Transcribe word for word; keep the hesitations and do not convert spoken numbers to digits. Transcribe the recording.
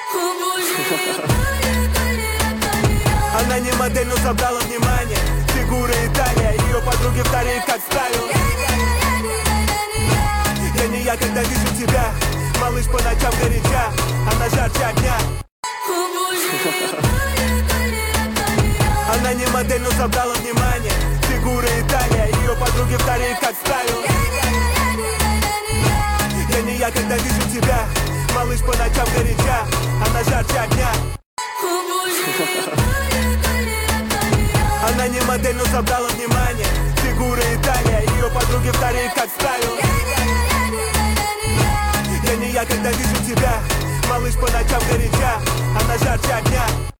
Она не модель, но собрала внимание. Фигура и талия, ее подруги в талии как стаю. Я не я, когда вижу тебя, малыш по ночам горяча, она жарче огня. Она не модель, но собрала внимание. Фигура и талия, ее подруги в талии как стаю. Я не я, когда вижу тебя, малыш по ночам горяча, она жарче огня. Она не модель, но собрала внимание. Фигура и талия, ее подруги в талии как стаю. Я не я, когда вижу тебя, малыш по ночам горяча, она жарче огня.